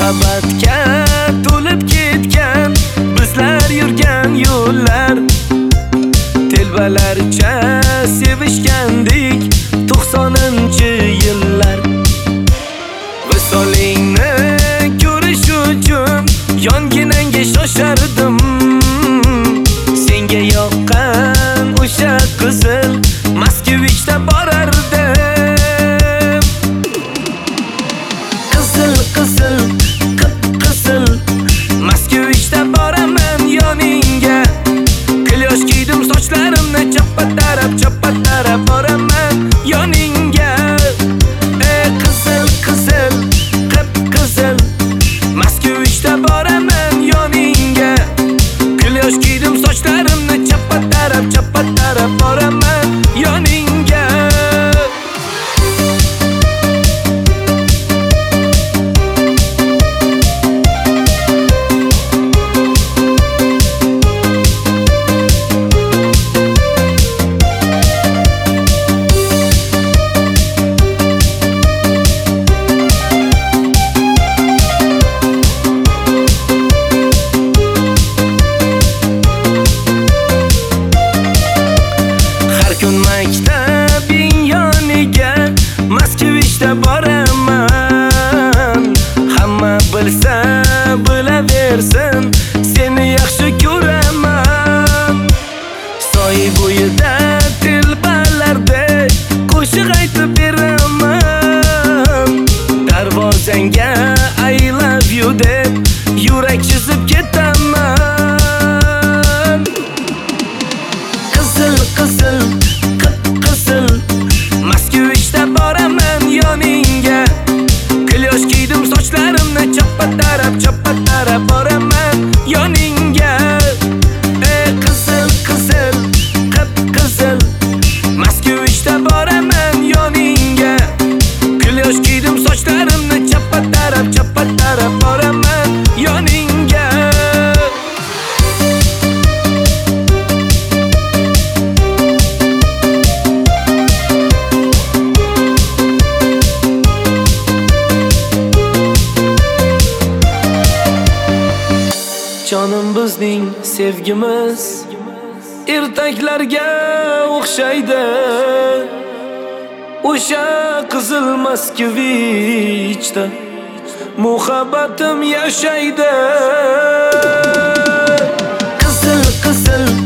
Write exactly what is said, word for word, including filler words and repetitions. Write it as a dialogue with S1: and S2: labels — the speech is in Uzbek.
S1: muhabbatga to'lib ketgan bizlar yurgan yo'llar, telbalarcha sevishgandik to'qsoninchi yillar. Visolingni ko'rish uchun yonginangga shoshardim, senga yoqqan o'sha qizil Moskvichda borardim. Qizil qizil qip-qizil Moskvichda boraman yoningga, klyosh kiydim sochlarimni chappa-tarab chappa-tarab boraman yoningga. Ey qizil qizil qip-qizil Moskvichda boraman yoningga, klyosh kiydim sochlarimni chappa-tarab chappa-tarab boraman yoningga. Maktabing yoniga Moskvichda boraman, hamma bilsa bilaversin, seni yaxshi ko'raman. Soy bo'yida telbalardek qo'shiq aytib beraman, darvozangga I love you deb yurak chizib ketaman. Qizil qizil qip-qizil Moskvichda boraman yoningga, klyosh kiydim sochlarimni chappa-tarab chappa-tarab boraman yoningga. Ey qizil qizil qip-qizil Moskvichda boraman yoningga, klyosh kiydim sochlarimni chappa-tarab chappa-tarab boraman yoningga. Jonim bizning sevgimiz ertaklarga o'xshaydi, o'sha qizil Moskvichda muhabbatim yashaydi. Qizil qizil